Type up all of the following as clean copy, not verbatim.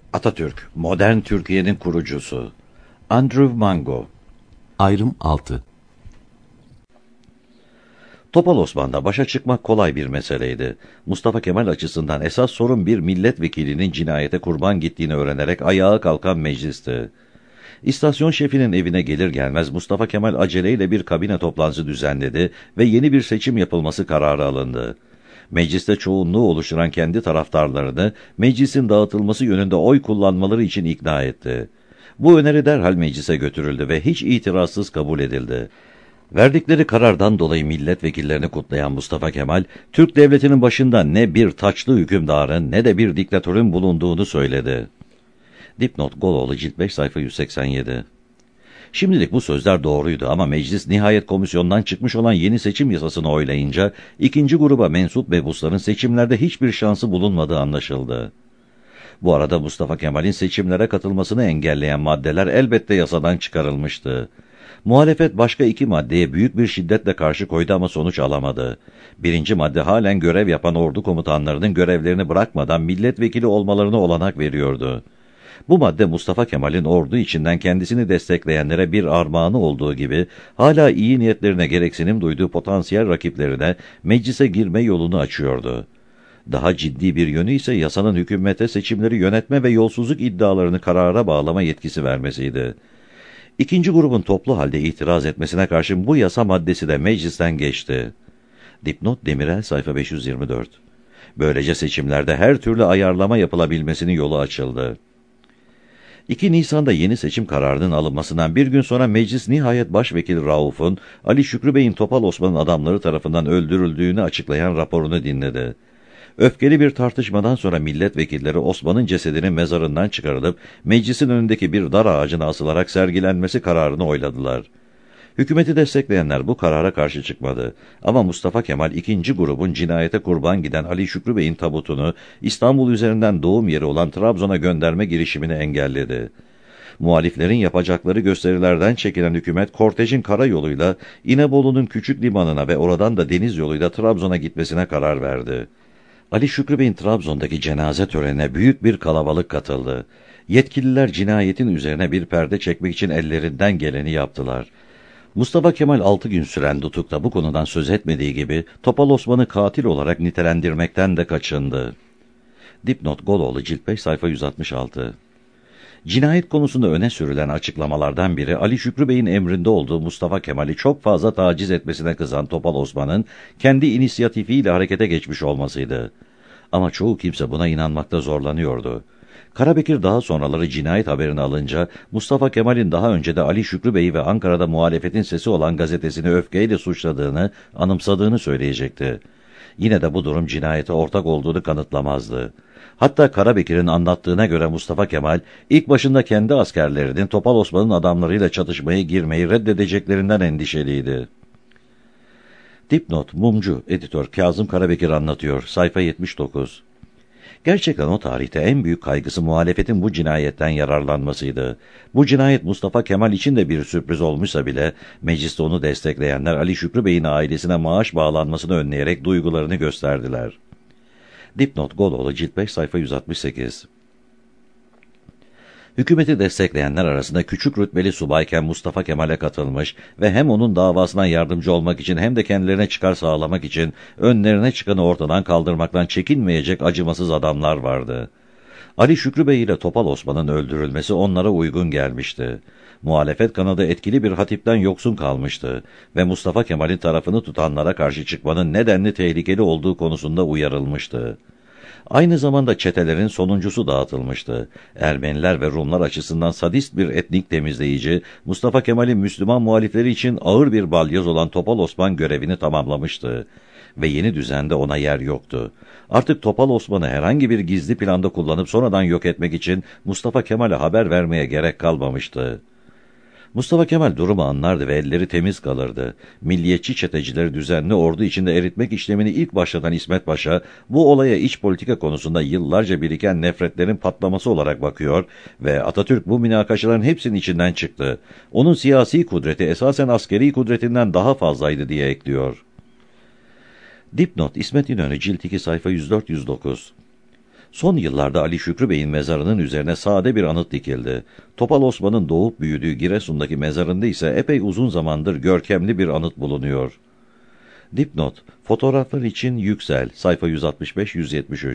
Atatürk, modern Türkiye'nin kurucusu. Andrew Mango. Ayrım 6. Topal Osman'da başa çıkmak kolay bir meseleydi. Mustafa Kemal açısından esas sorun bir milletvekilinin cinayete kurban gittiğini öğrenerek ayağa kalkan meclisti. İstasyon şefinin evine gelir gelmez Mustafa Kemal aceleyle bir kabine toplantısı düzenledi ve yeni bir seçim yapılması kararı alındı. Mecliste çoğunluğu oluşturan kendi taraftarlarını meclisin dağıtılması yönünde oy kullanmaları için ikna etti. Bu öneri derhal meclise götürüldü ve hiç itirazsız kabul edildi. Verdikleri karardan dolayı milletvekillerini kutlayan Mustafa Kemal, Türk devletinin başında ne bir taçlı hükümdarın ne de bir diktatörün bulunduğunu söyledi. Dipnot Goloğlu cilt 5 sayfa 187. Şimdilik bu sözler doğruydu ama meclis nihayet komisyondan çıkmış olan yeni seçim yasasını oylayınca ikinci gruba mensup mebusların seçimlerde hiçbir şansı bulunmadığı anlaşıldı. Bu arada Mustafa Kemal'in seçimlere katılmasını engelleyen maddeler elbette yasadan çıkarılmıştı. Muhalefet başka iki maddeye büyük bir şiddetle karşı koydu ama sonuç alamadı. Birinci madde halen görev yapan ordu komutanlarının görevlerini bırakmadan milletvekili olmalarına olanak veriyordu. Bu madde Mustafa Kemal'in ordu içinden kendisini destekleyenlere bir armağanı olduğu gibi hala iyi niyetlerine gereksinim duyduğu potansiyel rakiplerine meclise girme yolunu açıyordu. Daha ciddi bir yönü ise yasanın hükümete seçimleri yönetme ve yolsuzluk iddialarını karara bağlama yetkisi vermesiydi. İkinci grubun toplu halde itiraz etmesine karşın bu yasa maddesi de meclisten geçti. Dipnot Demirel sayfa 524. Böylece seçimlerde her türlü ayarlama yapılabilmesinin yolu açıldı. 2 Nisan'da yeni seçim kararının alınmasından bir gün sonra meclis nihayet Başvekil Rauf'un Ali Şükrü Bey'in Topal Osman'ın adamları tarafından öldürüldüğünü açıklayan raporunu dinledi. Öfkeli bir tartışmadan sonra milletvekilleri Osman'ın cesedinin mezarından çıkarılıp meclisin önündeki bir dar ağacına asılarak sergilenmesi kararını oyladılar. Hükümeti destekleyenler bu karara karşı çıkmadı. Ama Mustafa Kemal ikinci grubun cinayete kurban giden Ali Şükrü Bey'in tabutunu İstanbul üzerinden doğum yeri olan Trabzon'a gönderme girişimini engelledi. Muhaliflerin yapacakları gösterilerden çekilen hükümet kortejin karayoluyla İnebolu'nun küçük limanına ve oradan da deniz yoluyla Trabzon'a gitmesine karar verdi. Ali Şükrü Bey'in Trabzon'daki cenaze törenine büyük bir kalabalık katıldı. Yetkililer cinayetin üzerine bir perde çekmek için ellerinden geleni yaptılar. Mustafa Kemal 6 gün süren tutukta bu konudan söz etmediği gibi Topal Osman'ı katil olarak nitelendirmekten de kaçındı. Dipnot Goloğlu cilt 5 sayfa 166. Cinayet konusunda öne sürülen açıklamalardan biri Ali Şükrü Bey'in emrinde olduğu Mustafa Kemal'i çok fazla taciz etmesine kızan Topal Osman'ın kendi inisiyatifiyle harekete geçmiş olmasıydı. Ama çoğu kimse buna inanmakta zorlanıyordu. Karabekir daha sonraları cinayet haberini alınca Mustafa Kemal'in daha önce de Ali Şükrü Bey'i ve Ankara'da muhalefetin sesi olan gazetesini öfkeyle suçladığını, anımsadığını söyleyecekti. Yine de bu durum cinayete ortak olduğunu kanıtlamazdı. Hatta Karabekir'in anlattığına göre Mustafa Kemal, ilk başında kendi askerlerinin Topal Osman'ın adamlarıyla çatışmaya girmeyi reddedeceklerinden endişeliydi. Dipnot Mumcu, editör Kazım Karabekir anlatıyor, sayfa 79. Gerçekten o tarihte en büyük kaygısı muhalefetin bu cinayetten yararlanmasıydı. Bu cinayet Mustafa Kemal için de bir sürpriz olmuşsa bile, mecliste onu destekleyenler Ali Şükrü Bey'in ailesine maaş bağlanmasını önleyerek duygularını gösterdiler. Dipnot Goloğlu cilt 5 sayfa 168. Hükümeti destekleyenler arasında küçük rütbeli subayken Mustafa Kemal'e katılmış ve hem onun davasına yardımcı olmak için hem de kendilerine çıkar sağlamak için önlerine çıkanı ortadan kaldırmaktan çekinmeyecek acımasız adamlar vardı. Ali Şükrü Bey ile Topal Osman'ın öldürülmesi onlara uygun gelmişti. Muhalefet kanadı etkili bir hatipten yoksun kalmıştı ve Mustafa Kemal'in tarafını tutanlara karşı çıkmanın nedenli tehlikeli olduğu konusunda uyarılmıştı. Aynı zamanda çetelerin sonuncusu dağıtılmıştı. Ermeniler ve Rumlar açısından sadist bir etnik temizleyici, Mustafa Kemal'in Müslüman muhalifleri için ağır bir balyoz olan Topal Osman görevini tamamlamıştı. Ve yeni düzende ona yer yoktu. Artık Topal Osman'ı herhangi bir gizli planda kullanıp sonradan yok etmek için Mustafa Kemal'e haber vermeye gerek kalmamıştı. Mustafa Kemal durumu anlardı ve elleri temiz kalırdı. Milliyetçi çetecileri düzenli ordu içinde eritmek işlemini ilk başlatan İsmet Paşa, bu olaya iç politika konusunda yıllarca biriken nefretlerin patlaması olarak bakıyor ve Atatürk bu münakaşaların hepsinin içinden çıktı. Onun siyasi kudreti esasen askeri kudretinden daha fazlaydı diye ekliyor. Dipnot İsmet İnönü cilt 2 sayfa 104-109. Son yıllarda Ali Şükrü Bey'in mezarının üzerine sade bir anıt dikildi. Topal Osman'ın doğup büyüdüğü Giresun'daki mezarında ise epey uzun zamandır görkemli bir anıt bulunuyor. Dipnot: Fotoğraflar için Yüksel, sayfa 165-173.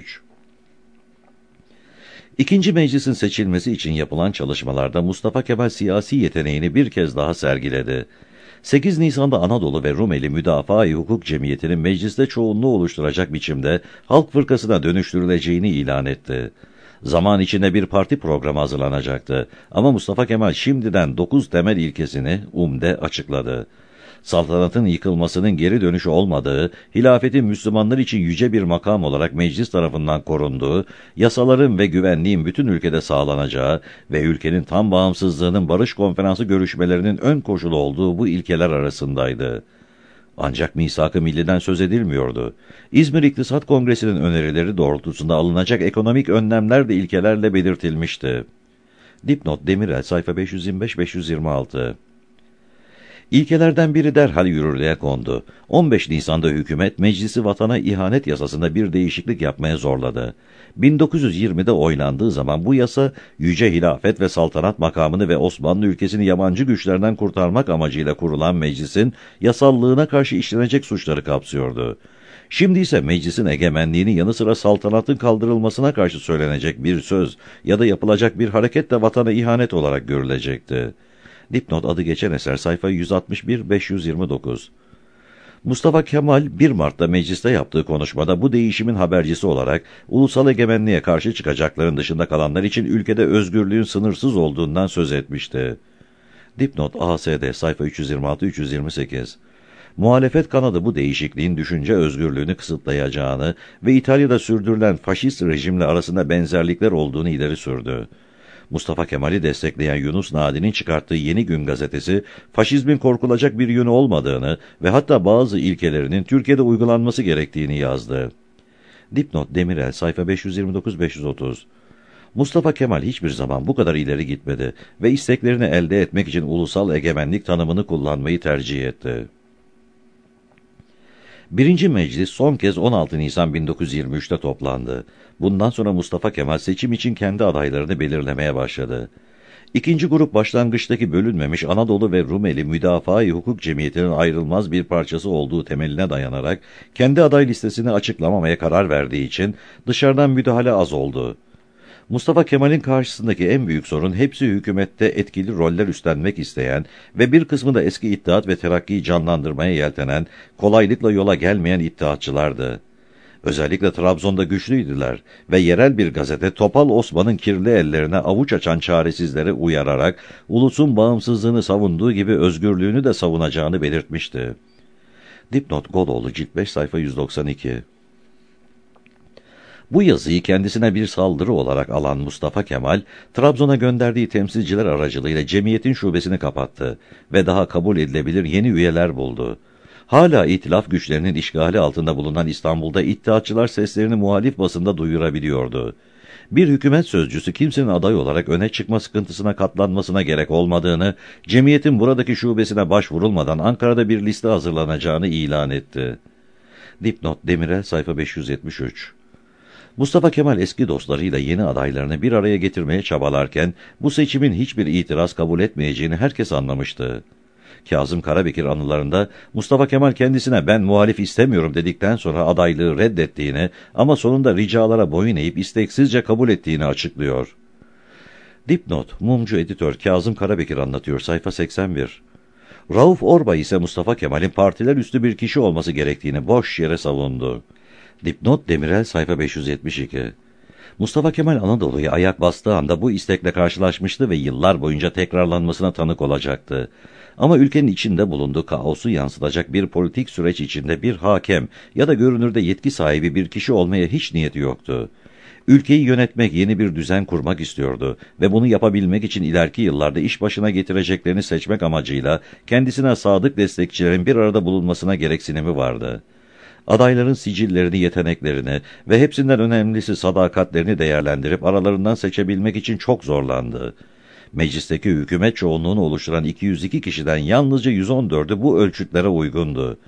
İkinci meclisin seçilmesi için yapılan çalışmalarda Mustafa Kemal siyasi yeteneğini bir kez daha sergiledi. 8 Nisan'da Anadolu ve Rumeli Müdafaa-i Hukuk Cemiyeti'nin mecliste çoğunluğu oluşturacak biçimde Halk Fırkası'na dönüştürüleceğini ilan etti. Zaman içinde bir parti programı hazırlanacaktı ama Mustafa Kemal şimdiden 9 temel ilkesini açıkladı. Saltanatın yıkılmasının geri dönüşü olmadığı, hilafetin Müslümanlar için yüce bir makam olarak meclis tarafından korunduğu, yasaların ve güvenliğin bütün ülkede sağlanacağı ve ülkenin tam bağımsızlığının barış konferansı görüşmelerinin ön koşulu olduğu bu ilkeler arasındaydı. Ancak Misak-ı Milli'den söz edilmiyordu. İzmir İktisat Kongresi'nin önerileri doğrultusunda alınacak ekonomik önlemler de ilkelerle belirtilmişti. Dipnot: Demirel, sayfa 525-526. İlkelerden biri derhal yürürlüğe kondu. 15 Nisan'da hükümet meclisi vatana ihanet yasasında bir değişiklik yapmaya zorladı. 1920'de oylandığı zaman bu yasa yüce hilafet ve saltanat makamını ve Osmanlı ülkesini yabancı güçlerden kurtarmak amacıyla kurulan meclisin yasallığına karşı işlenecek suçları kapsıyordu. Şimdi ise meclisin egemenliğinin yanı sıra saltanatın kaldırılmasına karşı söylenecek bir söz ya da yapılacak bir hareket de vatana ihanet olarak görülecekti. Dipnot: adı geçen eser, sayfa 161-529. Mustafa Kemal 1 Mart'ta mecliste yaptığı konuşmada bu değişimin habercisi olarak ulusal egemenliğe karşı çıkacakların dışında kalanlar için ülkede özgürlüğün sınırsız olduğundan söz etmişti. Dipnot: ASD, sayfa 326-328. Muhalefet kanadı bu değişikliğin düşünce özgürlüğünü kısıtlayacağını ve İtalya'da sürdürülen faşist rejimle arasında benzerlikler olduğunu ileri sürdü. Mustafa Kemal'i destekleyen Yunus Nadi'nin çıkarttığı Yeni Gün gazetesi, faşizmin korkulacak bir yönü olmadığını ve hatta bazı ilkelerinin Türkiye'de uygulanması gerektiğini yazdı. Dipnot: Demirel, sayfa 529-530. Mustafa Kemal hiçbir zaman bu kadar ileri gitmedi ve isteklerini elde etmek için ulusal egemenlik tanımını kullanmayı tercih etti. Birinci Meclis son kez 16 Nisan 1923'te toplandı. Bundan sonra Mustafa Kemal seçim için kendi adaylarını belirlemeye başladı. İkinci grup başlangıçtaki bölünmemiş Anadolu ve Rumeli Müdafaa-i Hukuk Cemiyeti'nin ayrılmaz bir parçası olduğu temeline dayanarak kendi aday listesini açıklamamaya karar verdiği için dışarıdan müdahale az oldu. Mustafa Kemal'in karşısındaki en büyük sorun hepsi hükümette etkili roller üstlenmek isteyen ve bir kısmı da eski İttihat ve Terakki'yi canlandırmaya yeltenen, kolaylıkla yola gelmeyen İttihatçılardı. Özellikle Trabzon'da güçlüydüler ve yerel bir gazete Topal Osman'ın kirli ellerine avuç açan çaresizlere uyararak ulusun bağımsızlığını savunduğu gibi özgürlüğünü de savunacağını belirtmişti. Dipnot: Godoğlu, cilt 5, sayfa 192. Bu yazıyı kendisine bir saldırı olarak alan Mustafa Kemal, Trabzon'a gönderdiği temsilciler aracılığıyla cemiyetin şubesini kapattı ve daha kabul edilebilir yeni üyeler buldu. Hala itilaf güçlerinin işgali altında bulunan İstanbul'da İttihatçılar seslerini muhalif basında duyurabiliyordu. Bir hükümet sözcüsü kimsenin aday olarak öne çıkma sıkıntısına katlanmasına gerek olmadığını, cemiyetin buradaki şubesine başvurulmadan Ankara'da bir liste hazırlanacağını ilan etti. Dipnot: Demirel, sayfa 573. Mustafa Kemal eski dostlarıyla yeni adaylarını bir araya getirmeye çabalarken bu seçimin hiçbir itiraz kabul etmeyeceğini herkes anlamıştı. Kazım Karabekir anılarında Mustafa Kemal kendisine "ben muhalif istemiyorum" dedikten sonra adaylığı reddettiğini ama sonunda ricalara boyun eğip isteksizce kabul ettiğini açıklıyor. Dipnot: Mumcu editör Kazım Karabekir anlatıyor, sayfa 81. Rauf Orbay ise Mustafa Kemal'in partiler üstü bir kişi olması gerektiğini boş yere savundu. Dipnot: Demirel, sayfa 572. Mustafa Kemal Anadolu'ya ayak bastığı anda bu istekle karşılaşmıştı ve yıllar boyunca tekrarlanmasına tanık olacaktı. Ama ülkenin içinde bulunduğu kaosu yansıtacak bir politik süreç içinde bir hakem ya da görünürde yetki sahibi bir kişi olmaya hiç niyeti yoktu. Ülkeyi yönetmek, yeni bir düzen kurmak istiyordu ve bunu yapabilmek için ileriki yıllarda iş başına getireceklerini seçmek amacıyla kendisine sadık destekçilerin bir arada bulunmasına gereksinimi vardı. Adayların sicillerini, yeteneklerini ve hepsinden önemlisi sadakatlerini değerlendirip aralarından seçebilmek için çok zorlandı. Meclisteki hükümet çoğunluğunu oluşturan 202 kişiden yalnızca 114'ü bu ölçütlere uygundu.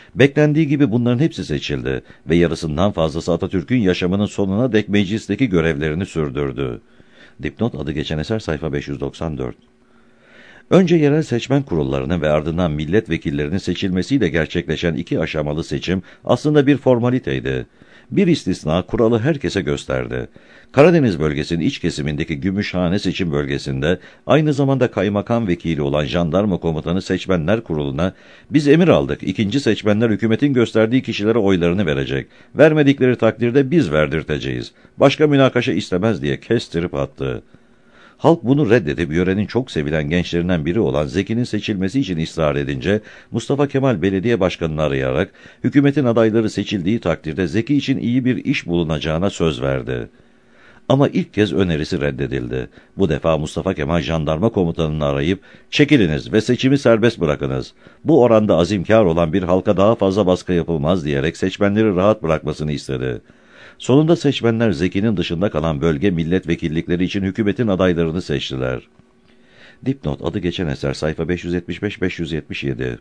Beklendiği gibi bunların hepsi seçildi ve yarısından fazlası Atatürk'ün yaşamının sonuna dek meclisteki görevlerini sürdürdü. Dipnot adı geçen eser sayfa 594. Önce yerel seçmen kurullarının ve ardından milletvekillerinin seçilmesiyle gerçekleşen 2 aşamalı seçim aslında bir formaliteydi. Bir istisna kuralı herkese gösterdi. Karadeniz bölgesinin iç kesimindeki Gümüşhane seçim bölgesinde aynı zamanda kaymakam vekili olan jandarma komutanı seçmenler kuruluna "Biz emir aldık, ikinci seçmenler hükümetin gösterdiği kişilere oylarını verecek. Vermedikleri takdirde biz verdirteceğiz. Başka münakaşa istemez" diye kestirip attı. Halk bunu reddedip yörenin çok sevilen gençlerinden biri olan Zeki'nin seçilmesi için ısrar edince Mustafa Kemal belediye başkanını arayarak hükümetin adayları seçildiği takdirde Zeki için iyi bir iş bulunacağına söz verdi. Ama ilk kez önerisi reddedildi. Bu defa Mustafa Kemal jandarma komutanını arayıp "Çekiliniz ve seçimi serbest bırakınız. Bu oranda azimkar olan bir halka daha fazla baskı yapılmaz" diyerek seçmenleri rahat bırakmasını istedi. Sonunda seçmenler Zeki'nin dışında kalan bölge milletvekillikleri için hükümetin adaylarını seçtiler. Dipnot adı geçen eser sayfa 575-577.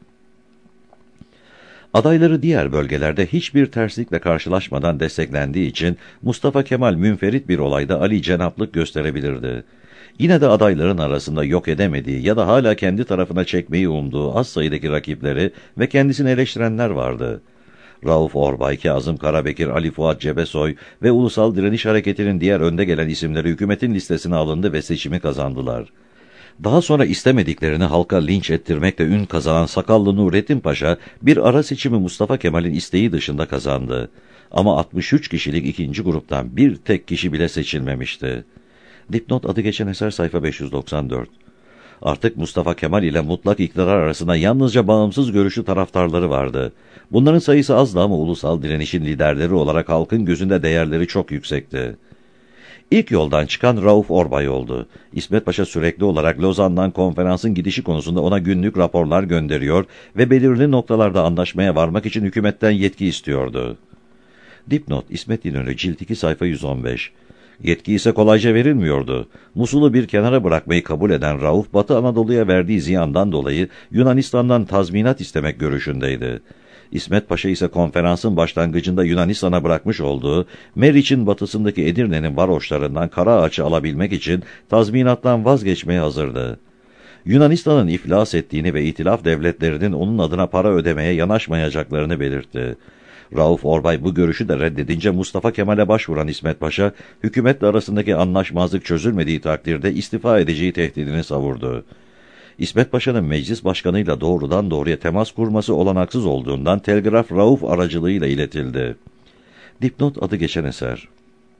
Adayları diğer bölgelerde hiçbir terslikle karşılaşmadan desteklendiği için Mustafa Kemal münferit bir olayda Ali cenaplık gösterebilirdi. Yine de adayların arasında yok edemediği ya da hala kendi tarafına çekmeyi umduğu az sayıdaki rakipleri ve kendisini eleştirenler vardı. Rauf Orbay, Kazım Karabekir, Ali Fuat Cebesoy ve Ulusal Direniş Hareketi'nin diğer önde gelen isimleri hükümetin listesine alındı ve seçimi kazandılar. Daha sonra istemediklerini halka linç ettirmekle ün kazanan Sakallı Nurettin Paşa, bir ara seçimi Mustafa Kemal'in isteği dışında kazandı. Ama 63 kişilik ikinci gruptan bir tek kişi bile seçilmemişti. Dipnot adı geçen eser sayfa 594. Artık Mustafa Kemal ile mutlak iktidar arasında yalnızca bağımsız görüşlü taraftarları vardı. Bunların sayısı azdı ama ulusal direnişin liderleri olarak halkın gözünde değerleri çok yüksekti. İlk yoldan çıkan Rauf Orbay oldu. İsmet Paşa sürekli olarak Lozan'dan konferansın gidişi konusunda ona günlük raporlar gönderiyor ve belirli noktalarda anlaşmaya varmak için hükümetten yetki istiyordu. Dipnot İsmet İnönü cilt 2 sayfa 115. Yetki ise kolayca verilmiyordu. Musul'u bir kenara bırakmayı kabul eden Rauf, Batı Anadolu'ya verdiği ziyandan dolayı Yunanistan'dan tazminat istemek görüşündeydi. İsmet Paşa ise konferansın başlangıcında Yunanistan'a bırakmış olduğu Meriç'in batısındaki Edirne'nin varoşlarından Karaağaç'ı alabilmek için tazminattan vazgeçmeye hazırdı. Yunanistan'ın iflas ettiğini ve itilaf devletlerinin onun adına para ödemeye yanaşmayacaklarını belirtti. Rauf Orbay bu görüşü de reddedince Mustafa Kemal'e başvuran İsmet Paşa, hükümetle arasındaki anlaşmazlık çözülmediği takdirde istifa edeceği tehdidini savurdu. İsmet Paşa'nın meclis başkanıyla doğrudan doğruya temas kurması olanaksız olduğundan telgraf Rauf aracılığıyla iletildi. Dipnot adı geçen eser.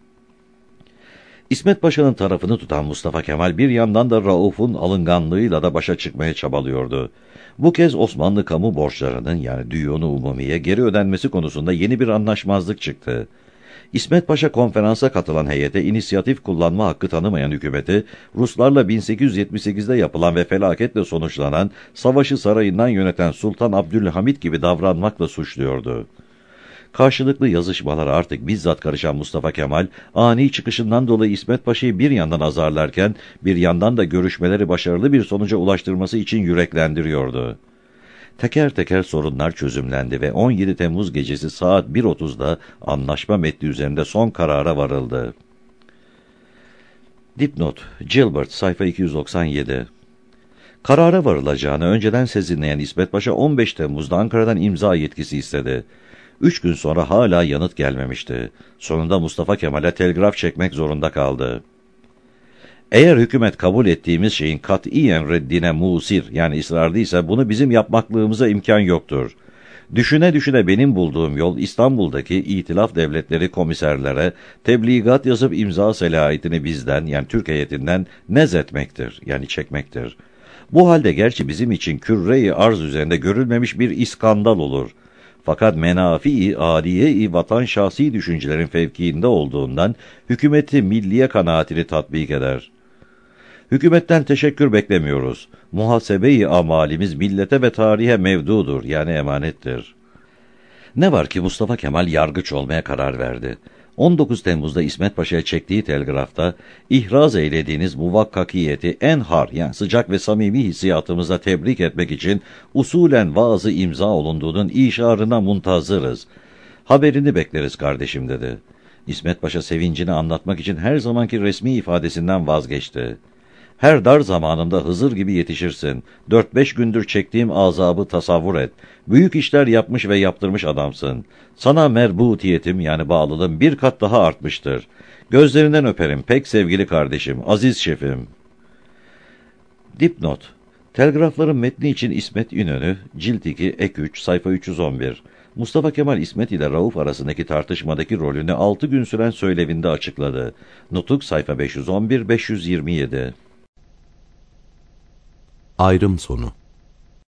İsmet Paşa'nın tarafını tutan Mustafa Kemal bir yandan da Rauf'un alınganlığıyla da başa çıkmaya çabalıyordu. Bu kez Osmanlı kamu borçlarının yani Düyun-u Umumiye geri ödenmesi konusunda yeni bir anlaşmazlık çıktı. İsmet Paşa konferansa katılan heyete inisiyatif kullanma hakkı tanımayan hükümeti, Ruslarla 1878'de yapılan ve felaketle sonuçlanan savaşı sarayından yöneten Sultan Abdülhamit gibi davranmakla suçluyordu. Karşılıklı yazışmalara artık bizzat karışan Mustafa Kemal, ani çıkışından dolayı İsmet Paşa'yı bir yandan azarlarken, bir yandan da görüşmeleri başarılı bir sonuca ulaştırması için yüreklendiriyordu. Teker teker sorunlar çözümlendi ve 17 Temmuz gecesi saat 1.30'da anlaşma metni üzerinde son karara varıldı. Dipnot, Gilbert, sayfa 297. Karara varılacağını önceden sezinleyen İsmet Paşa 15 Temmuz'da Ankara'dan imza yetkisi istedi. 3 gün sonra hala yanıt gelmemişti. Sonunda Mustafa Kemal'e telgraf çekmek zorunda kaldı. Eğer hükümet kabul ettiğimiz şeyin katiyen reddine musir yani ısrarlıysa bunu bizim yapmaklığımıza imkan yoktur. Düşüne düşüne benim bulduğum yol İstanbul'daki İtilaf Devletleri komiserlere tebligat yazıp imza selahiyetini bizden yani Türk heyetinden nezletmektir yani çekmektir. Bu halde gerçi bizim için küre-i arz üzerinde görülmemiş bir iskandal olur. Fakat menafi-i âliye-i vatan şahsi düşüncelerin fevkiinde olduğundan hükümeti milliye kanaatini tatbik eder. Hükümetten teşekkür beklemiyoruz. Muhasebe-i amalimiz millete ve tarihe mevdudur yani emanettir. Ne var ki Mustafa Kemal yargıç olmaya karar verdi. 19 Temmuz'da İsmet Paşa'ya çektiği telgrafta ihraz eylediğiniz muvakkakiyeti en har yani sıcak ve samimi hissiyatımızla tebrik etmek için usulen vaazı imza olunduğunun işarına muntazırız. Haberini bekleriz kardeşim dedi. İsmet Paşa sevincini anlatmak için her zamanki resmi ifadesinden vazgeçti. Her dar zamanımda Hızır gibi yetişirsin. 4-5 gündür çektiğim azabı tasavvur et. Büyük işler yapmış ve yaptırmış adamsın. Sana merbutiyetim yani bağlılığım bir kat daha artmıştır. Gözlerinden öperim pek sevgili kardeşim, aziz şefim. Dipnot. Telgrafların metni için İsmet İnönü, Cilt 2, Ek 3, sayfa 311. Mustafa Kemal İsmet ile Rauf arasındaki tartışmadaki rolünü 6 gün süren söylevinde açıkladı. Nutuk sayfa 511-527. Ayrım sonu.